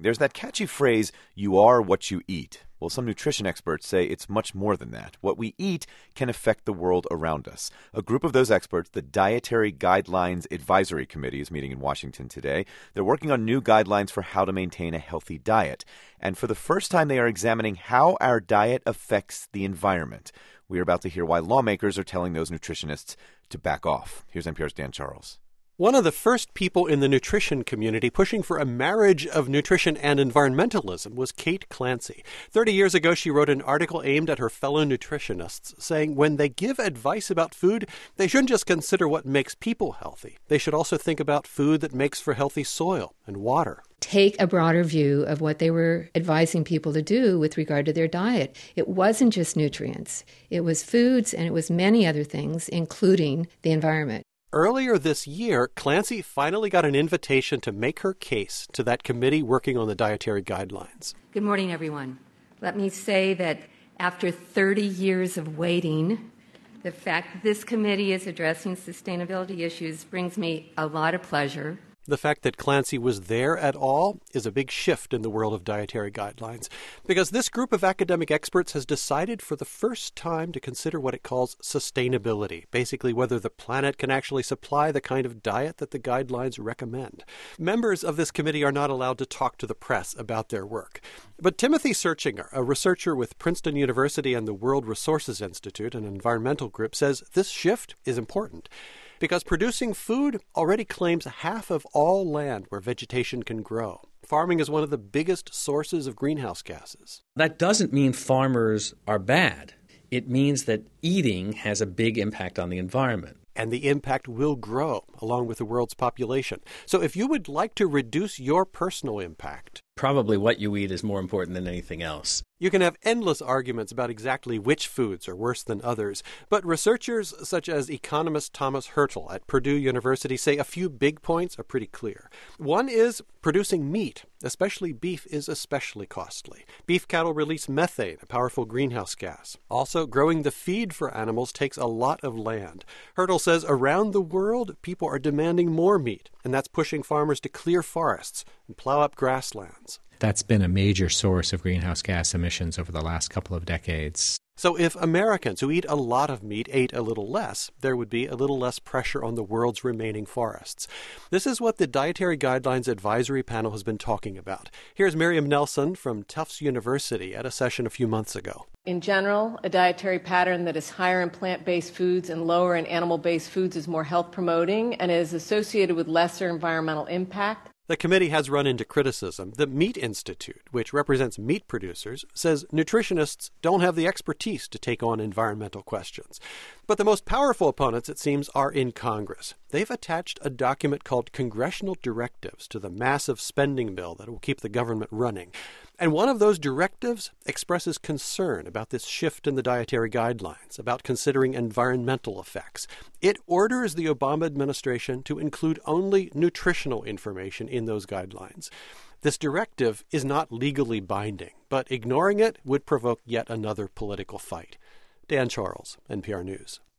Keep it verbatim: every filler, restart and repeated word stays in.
There's that catchy phrase, you are what you eat. Well, some nutrition experts say it's much more than that. What we eat can affect the world around us. A group of those experts, the Dietary Guidelines Advisory Committee, is meeting in Washington today. They're working on new guidelines for how to maintain a healthy diet. And for the first time, they are examining how our diet affects the environment. We are about to hear why lawmakers are telling those nutritionists to back off. Here's N P R's Dan Charles. One of the first people in the nutrition community pushing for a marriage of nutrition and environmentalism was Kate Clancy. Thirty years ago, she wrote an article aimed at her fellow nutritionists, saying when they give advice about food, they shouldn't just consider what makes people healthy. They should also think about food that makes for healthy soil and water. Take a broader view of what they were advising people to do with regard to their diet. It wasn't just nutrients. It was foods, and it was many other things, including the environment. Earlier this year, Clancy finally got an invitation to make her case to that committee working on the dietary guidelines. Good morning, everyone. Let me say that after thirty years of waiting, the fact that this committee is addressing sustainability issues brings me a lot of pleasure. The fact that Clancy was there at all is a big shift in the world of dietary guidelines, because this group of academic experts has decided for the first time to consider what it calls sustainability, basically whether the planet can actually supply the kind of diet that the guidelines recommend. Members of this committee are not allowed to talk to the press about their work. But Timothy Searchinger, a researcher with Princeton University and the World Resources Institute, an environmental group, says this shift is important, because producing food already claims half of all land where vegetation can grow. Farming is one of the biggest sources of greenhouse gases. That doesn't mean farmers are bad. It means that eating has a big impact on the environment. And the impact will grow along with the world's population. So if you would like to reduce your personal impact, probably what you eat is more important than anything else. You can have endless arguments about exactly which foods are worse than others, but researchers such as economist Thomas Hertel at Purdue University say a few big points are pretty clear. One is producing meat, especially beef, is especially costly. Beef cattle release methane, a powerful greenhouse gas. Also, growing the feed for animals takes a lot of land. Hertel says around the world, people are demanding more meat, and that's pushing farmers to clear forests and plow up grasslands. That's been a major source of greenhouse gas emissions over the last couple of decades. So if Americans who eat a lot of meat ate a little less, there would be a little less pressure on the world's remaining forests. This is what the Dietary Guidelines Advisory Panel has been talking about. Here's Miriam Nelson from Tufts University at a session a few months ago. In general, a dietary pattern that is higher in plant-based foods and lower in animal-based foods is more health-promoting and is associated with lesser environmental impact. The committee has run into criticism. The Meat Institute, which represents meat producers, says nutritionists don't have the expertise to take on environmental questions. But the most powerful opponents, it seems, are in Congress. They've attached a document called Congressional Directives to the massive spending bill that will keep the government running. And one of those directives expresses concern about this shift in the dietary guidelines, about considering environmental effects. It orders the Obama administration to include only nutritional information in those guidelines. This directive is not legally binding, but ignoring it would provoke yet another political fight. Dan Charles, N P R News.